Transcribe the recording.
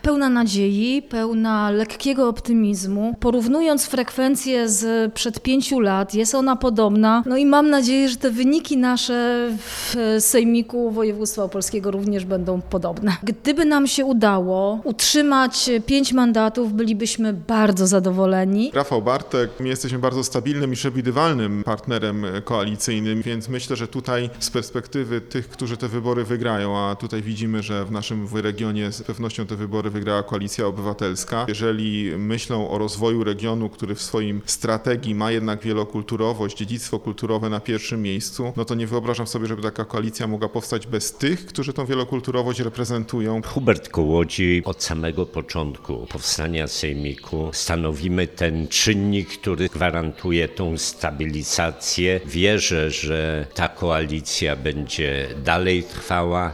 pełna nadziei, pełna lekkiego optymizmu. Porównując frekwencję z przed 5 lat, jest ona podobna. No i mam nadzieję, że te wyniki nasze w Sejmiku Województwa Opolskiego również będą podobne. Gdyby nam się udało utrzymać 5 mandatów, bylibyśmy bardzo zadowoleni. Rafał Bartek, my jesteśmy bardzo stabilnym i przewidywalnym partnerem koalicyjnym, więc myślę, że tutaj z perspektywy tych, którzy te wybory wygrają, a tutaj widzimy, że w naszym regionie z pewnością te wybory wygrała Koalicja Obywatelska. Jeżeli myślą o rozwoju regionu, który w swoim strategii ma jednak wielokulturowość, dziedzictwo kulturowe na pierwszym miejscu, no to nie wyobrażam sobie, żeby taka koalicja mogła powstać bez tych, którzy tą wielokulturowość reprezentują. Hubert Kołodzi, od samego początku powstania Sejmiku stanowimy ten czynnik, który gwarantuje tą stabilizację. Wierzę, że ta koalicja będzie dalej trwała.